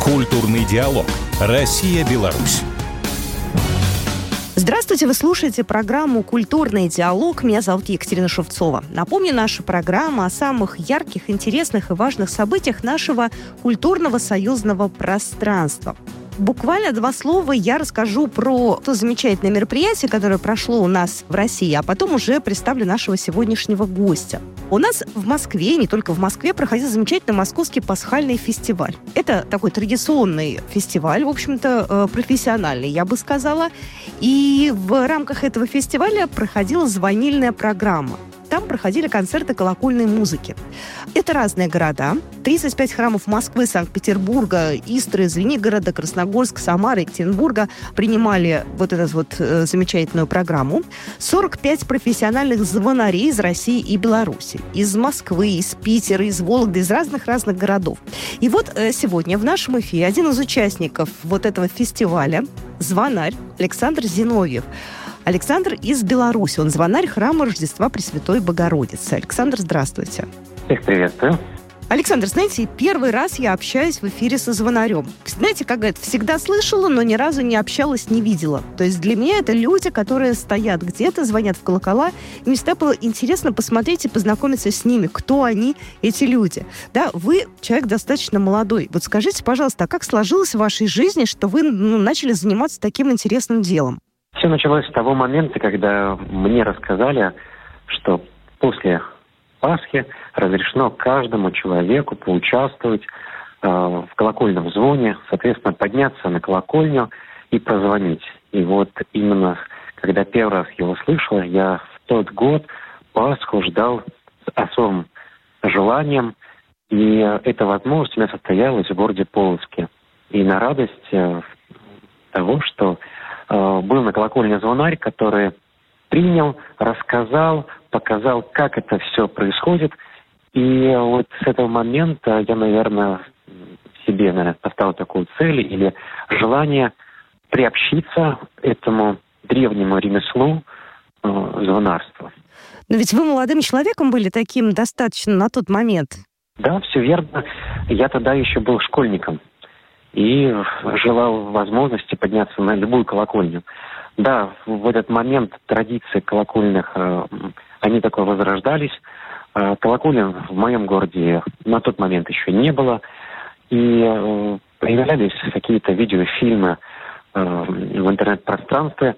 Культурный диалог. Россия-Беларусь. Здравствуйте, вы слушаете программу «Культурный диалог». Меня зовут Екатерина Шевцова. Напомню, наша программа о самых ярких, интересных и важных событиях нашего культурного союзного пространства. Буквально два слова я расскажу про то замечательное мероприятие, которое прошло у нас в России, а потом уже представлю нашего сегодняшнего гостя. У нас в Москве, не только в Москве, проходил замечательный московский пасхальный фестиваль. Это такой традиционный фестиваль, в общем-то, профессиональный, я бы сказала. И в рамках этого фестиваля проходила звонильная программа. Там проходили концерты колокольной музыки. Это разные города. 35 храмов Москвы, Санкт-Петербурга, Истры, Звенигорода, Красногорска, Самары, Екатеринбурга принимали вот эту замечательную программу. 45 профессиональных звонарей из России и Беларуси. Из Москвы, из Питера, из Вологды, из разных городов. И вот сегодня в нашем эфире один из участников вот этого фестиваля, звонарь Александр Зиновьев. Александр из Беларуси. Он звонарь храма Рождества Пресвятой Богородицы. Александр, здравствуйте. Всех приветствую. Александр, знаете, первый раз я общаюсь в эфире со звонарем. Знаете, как это, всегда слышала, но ни разу не общалась, не видела. То есть для меня это люди, которые стоят где-то, звонят в колокола. И мне всегда было интересно посмотреть и познакомиться с ними, кто они, эти люди. Да, вы человек достаточно молодой. Вот скажите, пожалуйста, а как сложилось в вашей жизни, что вы начали заниматься таким интересным делом? Все началось с того момента, когда мне рассказали, что после Пасхи разрешено каждому человеку поучаствовать в колокольном звоне, соответственно, подняться на колокольню и прозвонить. И вот именно, когда первый раз его слышал, я в тот год Пасху ждал с особым желанием, и эта возможность у меня состоялась в городе Полоцке. И на радость того, что был на колокольне звонарь, который принял, рассказал, показал, как это все происходит. И вот с этого момента я, наверное, себе поставил такую цель или желание приобщиться этому древнему ремеслу звонарства. Но ведь вы молодым человеком были таким достаточно на тот момент. Да, все верно. Я тогда еще был школьником и желал возможности подняться на любую колокольню. Да, в этот момент традиции колокольных, они такое возрождались. Колоколен в моем городе на тот момент еще не было. И появлялись какие-то видеофильмы в интернет-пространстве.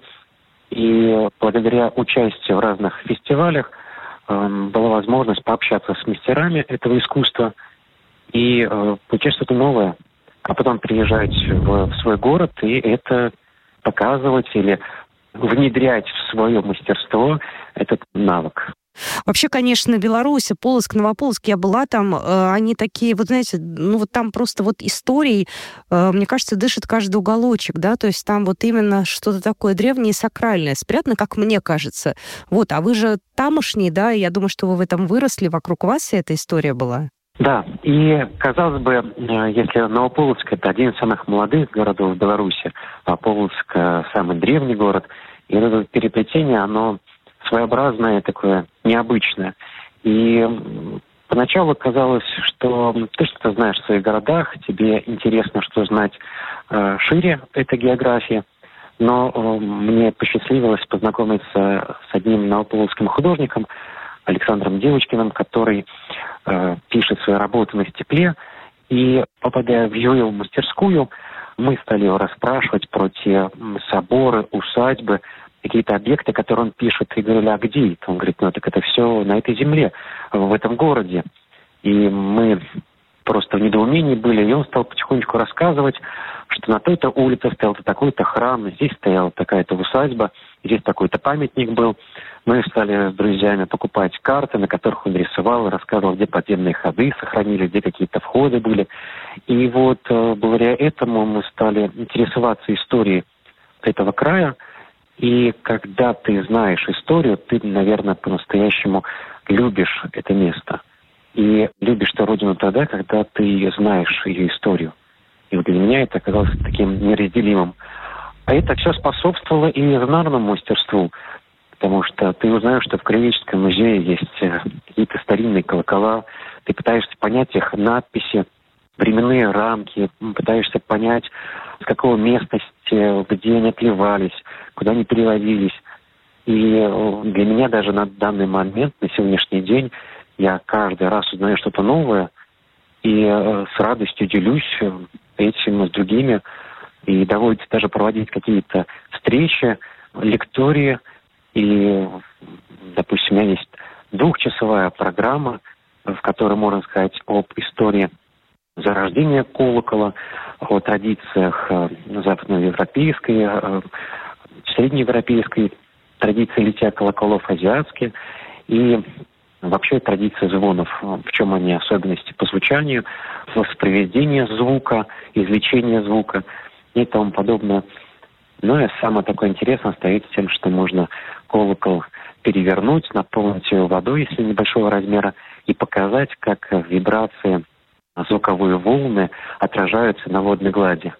И благодаря участию в разных фестивалях была возможность пообщаться с мастерами этого искусства и получать что-то новое. А потом приезжать в свой город и это показывать или внедрять в свое мастерство этот навык. Вообще, конечно, Беларусь, Полоцк, Новополоцк, я была там, они такие, вот знаете, там просто вот историей, мне кажется, дышит каждый уголочек, да, то есть там вот именно что-то такое древнее и сакральное спрятано, как мне кажется. Вот, а вы же тамошний, да, я думаю, что вы в этом выросли, вокруг вас вся эта история была. Да, и казалось бы, если Новополоцк — это один из самых молодых городов Беларуси, а Полоцк — самый древний город, и это переплетение, оно своеобразное, такое необычное. И поначалу казалось, что ты что-то знаешь в своих городах, тебе интересно, что знать шире этой географии, но мне посчастливилось познакомиться с одним новополоцким художником, Александром Девочкиным, который пишет свои работы на стекле. И, попадая в его мастерскую, мы стали его расспрашивать про те соборы, усадьбы, какие-то объекты, которые он пишет. И говорили, а где это? Он говорит, так это все на этой земле, в этом городе. И мы просто в недоумении были. И он стал потихонечку рассказывать, что на той-то улице стоял такой-то храм, здесь стояла такая-то усадьба, здесь такой-то памятник был. Мы стали с друзьями покупать карты, на которых он рисовал, рассказывал, где подземные ходы сохранились, где какие-то входы были. И вот благодаря этому мы стали интересоваться историей этого края. И когда ты знаешь историю, ты, наверное, по-настоящему любишь это место. И любишь ту родину тогда, когда ты знаешь ее историю. И вот для меня это оказалось таким неразделимым. А это все способствовало и звонарному мастерству. Потому что ты узнаешь, что в Краеведческом музее есть какие-то старинные колокола. Ты пытаешься понять их надписи. временные рамки, пытаешься понять, с какого местности, где они отливались, куда они переводились. И для меня даже на данный момент, на сегодняшний день, я каждый раз узнаю что-то новое и с радостью делюсь этим с другими. И доводится даже проводить какие-то встречи, лектории. И, допустим, у меня есть 2-часовая программа, в которой можно сказать об истории зарождения колокола, о традициях западноевропейской, среднеевропейской традиции литья колоколов, азиатские, и вообще традиции звонов, в чем они особенности по звучанию, воспроизведение звука, извлечение звука и тому подобное. Ну и самое такое интересное стоит с тем, что можно колокол перевернуть, наполнить его водой, если небольшого размера, и показать, как вибрации, звуковые волны отражаются на водной глади.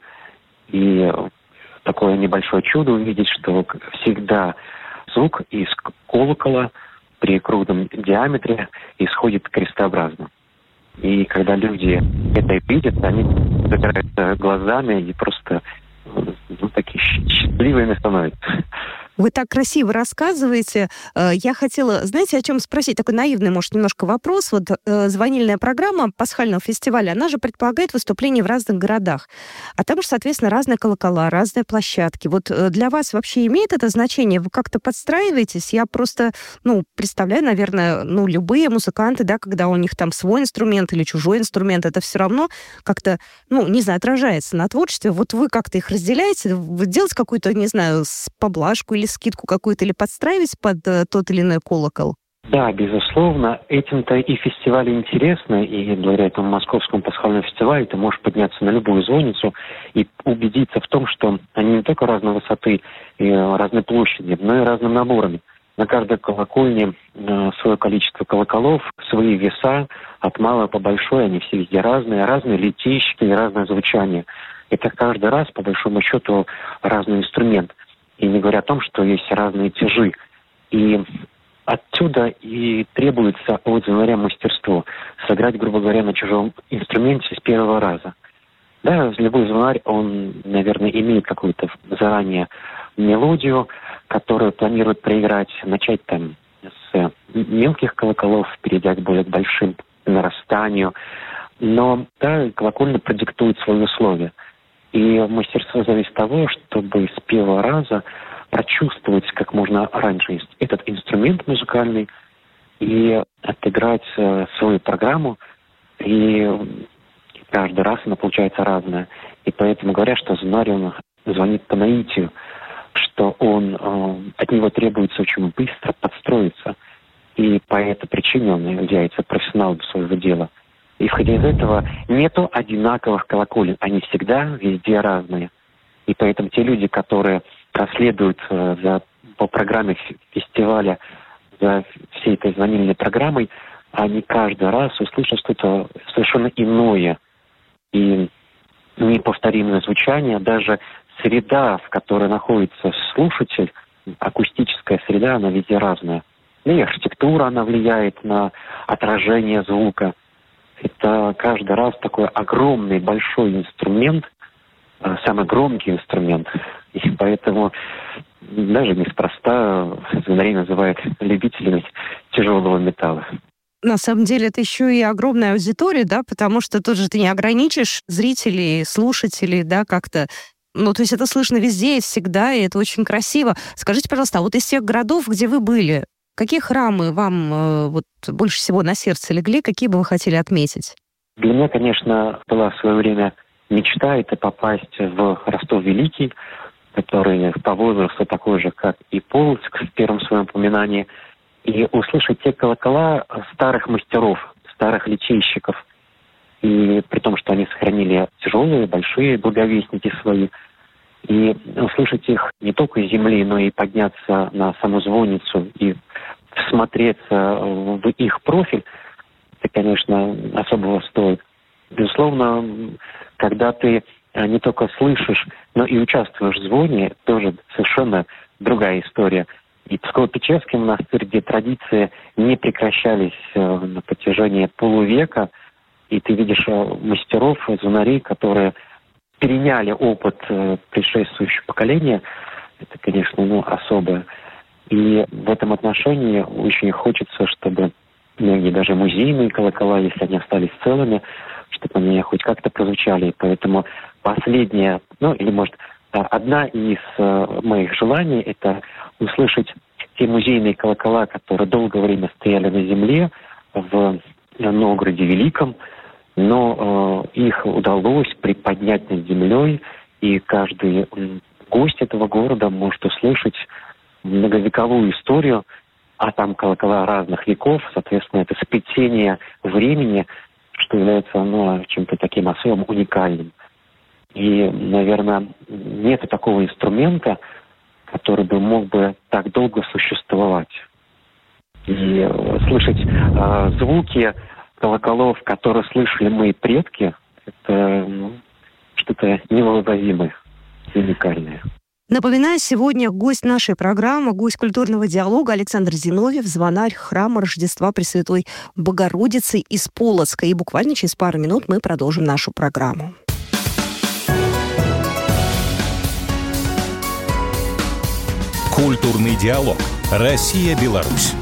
И такое небольшое чудо увидеть, что всегда звук из колокола при круглом диаметре исходит крестообразно. И когда люди это видят, они загораются глазами и просто такие счастливыми становятся. Вы так красиво рассказываете. Я хотела, знаете, о чем спросить? Такой наивный, может, немножко вопрос. Вот звонильная программа пасхального фестиваля, она же предполагает выступление в разных городах. А там же, соответственно, разные колокола, разные площадки. Вот для вас вообще имеет это значение? Вы как-то подстраиваетесь? Я просто, представляю, наверное, любые музыканты, да, когда у них там свой инструмент или чужой инструмент, это все равно как-то, отражается на творчестве. Вот вы как-то их разделяете? Вы делаете какую-то, поблажку или скидку какую-то, или подстраивать под тот или иной колокол? Да, безусловно. Этим-то и фестиваль интересно, и благодаря этому Московскому пасхальному фестивалю ты можешь подняться на любую звонницу и убедиться в том, что они не только разной высоты и разной площади, но и разными наборами. На каждой колокольне свое количество колоколов, свои веса, от малой по большой, они все везде разные литейщики и разное звучание. Это каждый раз, по большому счету, разный инструмент. И не говоря о том, что есть разные тяжи. И отсюда и требуется от звонаря мастерство. Сыграть, грубо говоря, на чужом инструменте с первого раза. Да, любой звонарь, он, наверное, имеет какую-то заранее мелодию, которую планирует проиграть, начать там с мелких колоколов, перейдя к более большим нарастанию. Но, да, колокольня продиктует свои условия. И мастерство зависит от того, чтобы с первого раза прочувствовать как можно раньше этот инструмент музыкальный и отыграть свою программу. И каждый раз она получается разная. И поэтому говорят, что звонарь, он звонит по наитию, что от него требуется очень быстро подстроиться. И по этой причине он является профессионалом своего дела. И исходя из этого, нету одинаковых колоколен. Они всегда везде разные. И поэтому те люди, которые проследуют по программе фестиваля за всей этой звонильной программой, они каждый раз услышат что-то совершенно иное и неповторимое звучание. Даже среда, в которой находится слушатель, акустическая среда, она везде разная. И архитектура, она влияет на отражение звука. Это каждый раз такой огромный, большой инструмент, самый громкий инструмент. И поэтому даже неспроста звонарей называют любителями тяжелого металла. На самом деле это еще и огромная аудитория, да, потому что тут же ты не ограничишь зрителей, слушателей, да, как-то. То есть это слышно везде и всегда, и это очень красиво. Скажите, пожалуйста, а вот из тех городов, где вы были, какие храмы вам больше всего на сердце легли, какие бы вы хотели отметить? Для меня, конечно, была в свое время мечта это попасть в Ростов-Великий, который по возрасту такой же, как и Полоцк в первом своем упоминании, и услышать те колокола старых мастеров, старых литейщиков. И при том, что они сохранили тяжелые, большие благовестники свои. И услышать их не только из земли, но и подняться на саму звонницу и всмотреться в их профиль, это, конечно, особого стоит. Безусловно, когда ты не только слышишь, но и участвуешь в звоне, тоже совершенно другая история. И Псково-Печерский монастырь, где традиции не прекращались на протяжении полувека, и ты видишь мастеров, звонарей, которые переняли опыт предшествующего поколения. Это, конечно, особое. И в этом отношении очень хочется, чтобы многие даже музейные колокола, если они остались целыми, чтобы они хоть как-то прозвучали. Поэтому последняя, или, может, одна из моих желаний – это услышать те музейные колокола, которые долгое время стояли на земле в Новгороде Великом, но их удалось приподнять над землей, и каждый гость этого города может услышать многовековую историю, а там колокола разных веков, соответственно, это сплетение времени, что является чем-то таким особым, уникальным. И, наверное, нет такого инструмента, который мог бы так долго существовать. И слышать звуки колоколов, которые слышали мои предки, это что-то невообразимое, уникальное. Напоминаю, сегодня гость нашей программы, гость культурного диалога Александр Зиновьев, звонарь храма Рождества Пресвятой Богородицы из Полоцка. И буквально через пару минут мы продолжим нашу программу. Культурный диалог. Россия-Беларусь.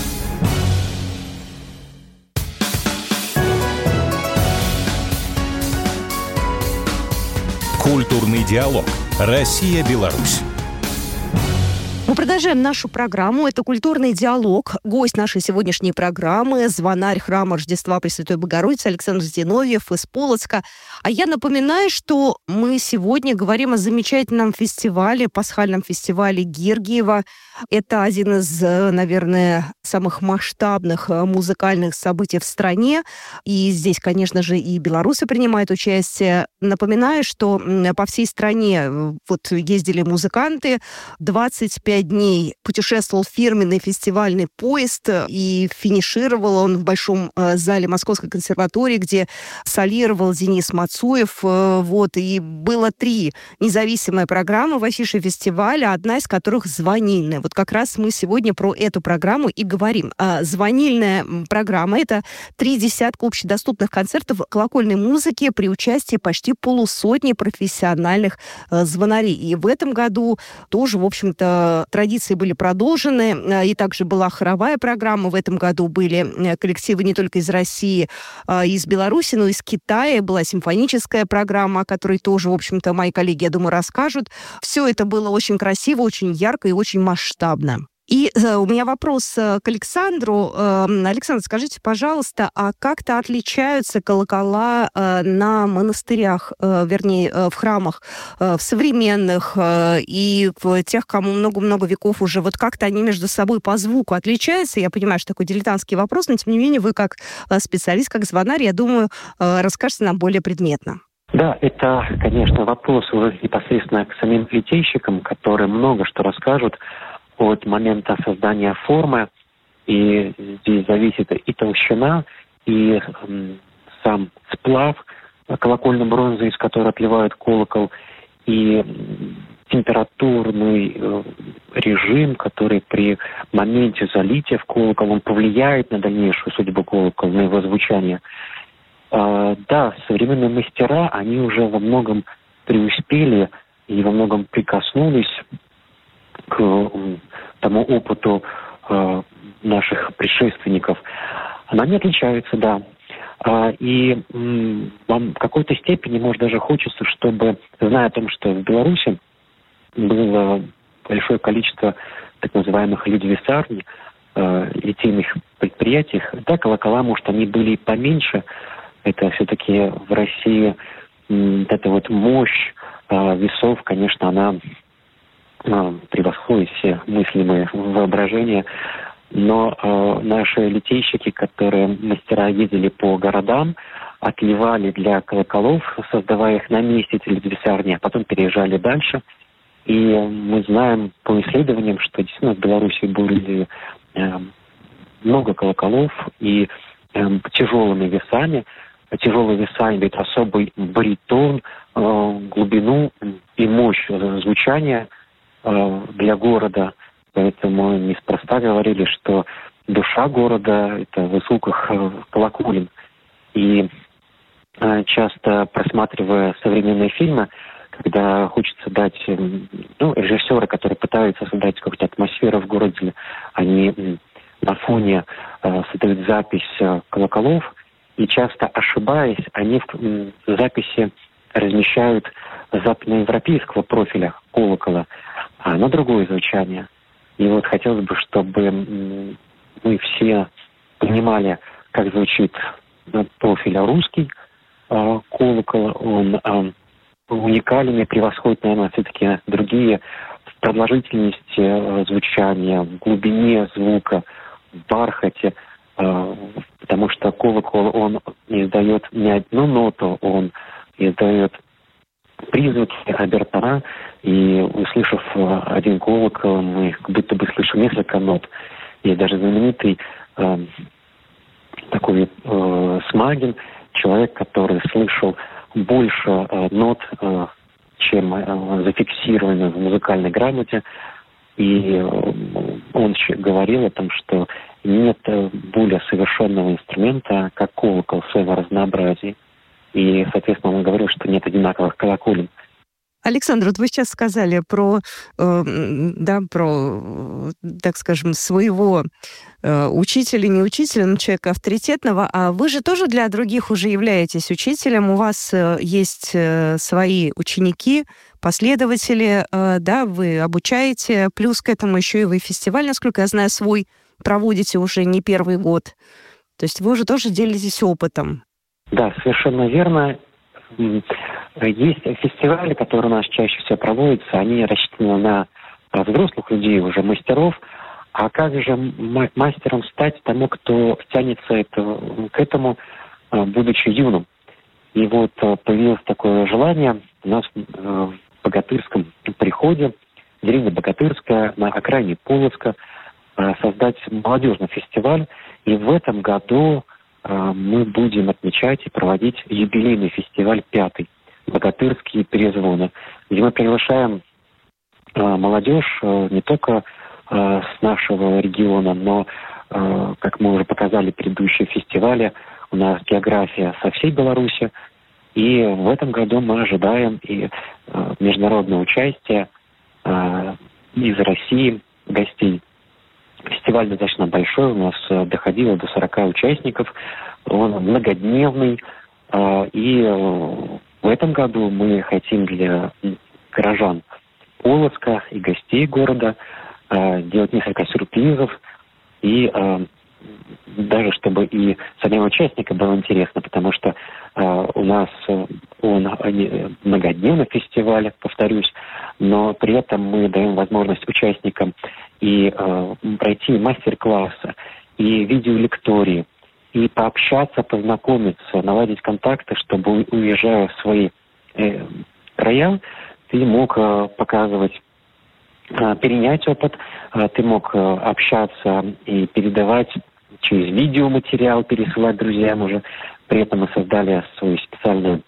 Культурный диалог. Россия-Беларусь. Мы продолжаем нашу программу. Это «Культурный диалог». Гость нашей сегодняшней программы – звонарь храма Рождества Пресвятой Богородицы Александр Зиновьев из Полоцка. А я напоминаю, что мы сегодня говорим о замечательном фестивале, пасхальном фестивале Гергиева. Это один из, наверное, самых масштабных музыкальных событий в стране. И здесь, конечно же, и белорусы принимают участие. Напоминаю, что по всей стране ездили музыканты. 25 дней путешествовал фирменный фестивальный поезд, и финишировал он в Большом зале Московской консерватории, где солировал Денис Мацуев. И было 3 независимые программы в афише фестиваля, одна из которых звонильная. Как раз мы сегодня про эту программу и говорим. Звонильная программа – это 3 десятка общедоступных концертов колокольной музыки при участии почти полусотни профессиональных звонарей. И в этом году тоже, в общем-то, традиции были продолжены. И также была хоровая программа. В этом году были коллективы не только из России, из Беларуси, но и из Китая. Была симфоническая программа, о которой тоже, в общем-то, мои коллеги, я думаю, расскажут. Все это было очень красиво, очень ярко и очень масштабно. И у меня вопрос к Александру. Александр, скажите, пожалуйста, а как-то отличаются колокола на монастырях, в храмах, в современных и в тех, кому много-много веков уже? Как-то они между собой по звуку отличаются? Я понимаю, что такой дилетантский вопрос, но тем не менее вы как специалист, как звонарь, я думаю, расскажете нам более предметно. Да, это, конечно, вопрос уже непосредственно к самим литейщикам, которые много что расскажут от момента создания формы, и здесь зависит и толщина, и сам сплав колокольной бронзы, из которой отливают колокол, и температурный режим, который при моменте залития в колокол, он повлияет на дальнейшую судьбу колокола, на его звучание. Да, современные мастера, они уже во многом преуспели и во многом прикоснулись к тому опыту наших предшественников. Она не отличается, да. И вам в какой-то степени, может, даже хочется, чтобы, зная о том, что в Беларуси было большое количество так называемых литвесарней, литейных предприятий, да, колокола, может, они были и поменьше. Это все-таки в России эта мощь весов, конечно, она превосходит все мыслимые воображения. Но наши литейщики, которые мастера ездили по городам, отливали для колоколов, создавая их на месте литвесарни, а потом переезжали дальше. И мы знаем по исследованиям, что действительно в Беларуси были много колоколов и тяжелыми весами. Тяжелые веса имеют особый баритон, глубину и мощь звучания для города. Поэтому неспроста говорили, что душа города – это в звуках колоколен. И часто просматривая современные фильмы, когда хочется дать, режиссеры, которые пытаются создать какую-то атмосферу в городе, они на фоне создают запись колоколов, и часто ошибаясь, они в записи размещают западноевропейского профиля колокола, на другое звучание. И вот хотелось бы, чтобы мы все понимали, как звучит профиль русский колокол. Он уникален и превосходит, наверное, все-таки другие в продолжительности звучания, в глубине звука, в бархате, потому что колокол, он издает не одну ноту, он издает призвуки, обертона, и услышав один колокол, мы как будто бы слышим несколько нот. Есть даже знаменитый такой Смагин, человек, который слышал больше нот, чем зафиксировано в музыкальной грамоте. И он говорил о том, что нет более совершенного инструмента, как колокол в своем разнообразии. И, соответственно, он говорил, что нет одинаковых колоколен. Александр, вот вы сейчас сказали про, так скажем, своего учителя, не учителя, но человека авторитетного. А вы же тоже для других уже являетесь учителем. У вас есть свои ученики, последователи, вы обучаете. Плюс к этому еще и вы фестиваль, насколько я знаю, свой проводите уже не первый год. То есть вы уже тоже делитесь опытом. Да, совершенно верно. Есть фестивали, которые у нас чаще всего проводятся, они рассчитаны на взрослых людей, уже мастеров. А как же мастером стать тому, кто тянется к этому, будучи юным? И вот появилось такое желание у нас в Богатырском приходе, деревня Богатырская, на окраине Полоцка, создать молодежный фестиваль. И в этом году мы будем отмечать и проводить юбилейный фестиваль 5-й «Богатырские перезвоны», где мы приглашаем молодежь не только с нашего региона, но, как мы уже показали в предыдущем фестивале, у нас география со всей Беларуси. И в этом году мы ожидаем и международное участие из России гостей. Фестиваль достаточно большой, у нас доходило до 40 участников, он многодневный. И в этом году мы хотим для горожан Полоцка и гостей города делать несколько сюрпризов. И даже чтобы и самим участникам было интересно, потому что у нас он многодневный фестиваль, повторюсь, но при этом мы даем возможность участникам и пройти мастер-классы, и видеолектории, и пообщаться, познакомиться, наладить контакты, чтобы, уезжая в свои края, ты мог показывать, перенять опыт, ты мог общаться и передавать через видеоматериал, пересылать друзьям уже. При этом мы создали свою специальную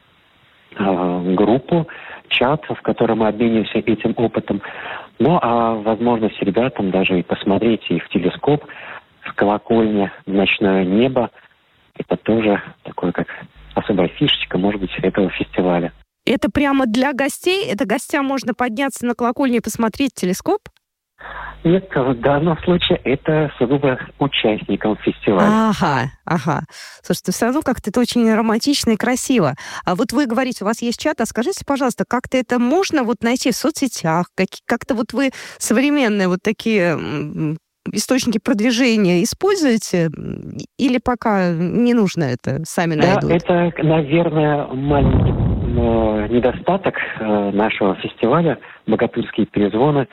группу, чат, в котором мы обмениваемся этим опытом. Ну, а возможность ребятам даже и посмотреть и в телескоп, в колокольне, в ночное небо, это тоже такое, как особая фишечка, может быть, этого фестиваля. Это прямо для гостей? Это гостям можно подняться на колокольню и посмотреть телескоп? Нет, в данном случае это сугубо участникам фестиваля. Ага. Слушайте, все равно как-то это очень романтично и красиво. А вот вы говорите, у вас есть чат, а скажите, пожалуйста, как-то это можно вот найти в соцсетях? Как-то вот вы современные вот такие источники продвижения используете? Или пока не нужно это, сами найдут? Да, это, наверное, маленький недостаток нашего фестиваля «Богатырские перезвоны».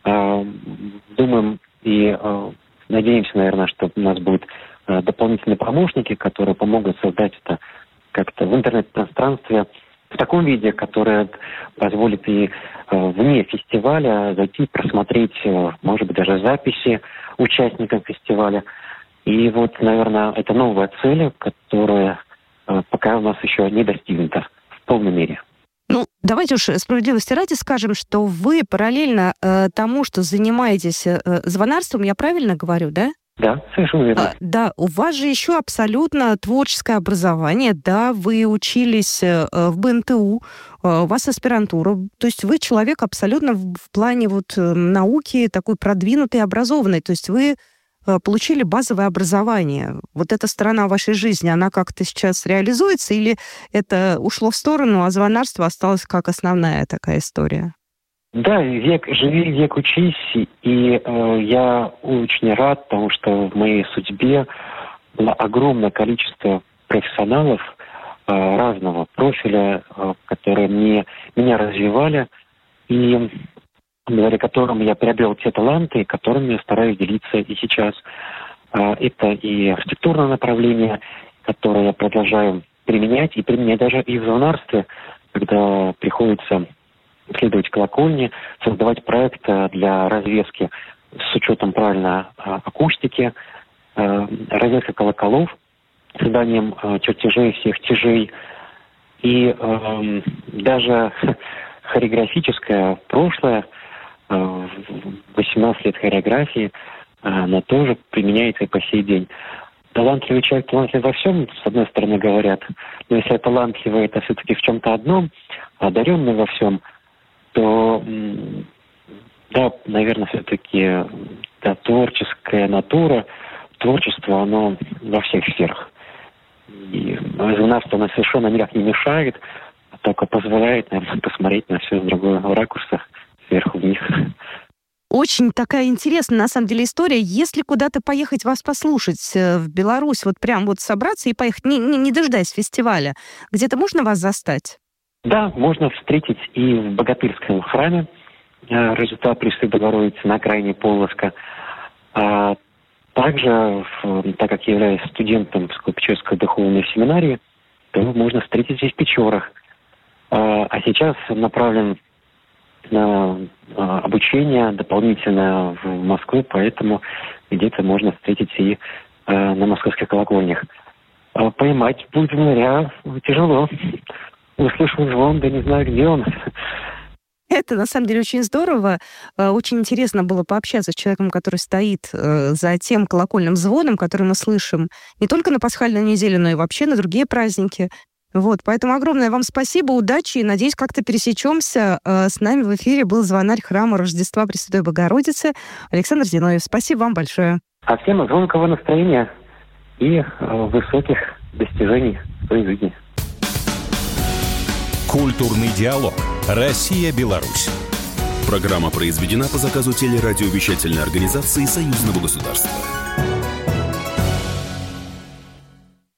Думаем и надеемся, наверное, что у нас будут дополнительные помощники, которые помогут создать это как-то в интернет-пространстве в таком виде, которое позволит и вне фестиваля зайти, просмотреть, может быть, даже записи участникам фестиваля. И вот, наверное, это новая цель, которая пока у нас еще не достигнута в полной мере. Ну, давайте уж справедливости ради скажем, что вы параллельно тому, что занимаетесь звонарством, я правильно говорю, да? Да, совершенно верно. Да, у вас же еще абсолютно творческое образование, да, вы учились в БНТУ, у вас аспирантура, то есть вы человек абсолютно в плане науки такой продвинутый, образованный, то есть вы получили базовое образование. Вот эта сторона вашей жизни, она как-то сейчас реализуется или это ушло в сторону, а звонарство осталось как основная такая история? Да, век живи, век учись, и я очень рад, потому что в моей судьбе было огромное количество профессионалов разного профиля, которые меня развивали, и благодаря которым я приобрел те таланты, которыми я стараюсь делиться и сейчас. Это и архитектурное направление, которое я продолжаю применять, и применять даже и в звонарстве, когда приходится исследовать колокольни, создавать проект для развески с учетом правильной акустики, развеска колоколов, созданием чертежей всех тяжей. И даже хореографическое прошлое, 18 лет хореографии, она тоже применяется и по сей день. Талантливый человек талантлив во всем, с одной стороны, говорят. Но если талантливый это все-таки в чем-то одном, одаренный во всем, то, да, наверное, все-таки творческая натура, творчество, оно во всех сферах. И звонарство, оно совершенно никак не мешает, а только позволяет, наверное, посмотреть на все с другого ракурса, сверху вниз. Очень такая интересная, на самом деле, история. Если куда-то поехать вас послушать в Беларусь, прям собраться и поехать, не дожидаясь фестиваля, где-то можно вас застать? Да, можно встретить и в Богатырском храме Рождества Пресвятой Богородицы на окраине Полоцка. Также, так как я являюсь студентом Псково-Печорской духовной семинарии, то можно встретить здесь в Печорах. А сейчас направлен на обучение дополнительное в Москву, поэтому где-то можно встретить и на московских колокольнях. Поймать будет января тяжело. Услышал звон, да не знаю, где он. Это, на самом деле, очень здорово. Очень интересно было пообщаться с человеком, который стоит за тем колокольным звоном, который мы слышим не только на пасхальную неделю, но и вообще на другие праздники. Поэтому огромное вам спасибо, удачи, и, надеюсь, как-то пересечемся. С нами в эфире был звонарь храма Рождества Пресвятой Богородицы Александр Зиновьев. Спасибо вам большое. А всем звонкого настроения и высоких достижений в своей жизни. Культурный диалог. Россия-Беларусь. Программа произведена по заказу телерадиовещательной организации Союзного государства.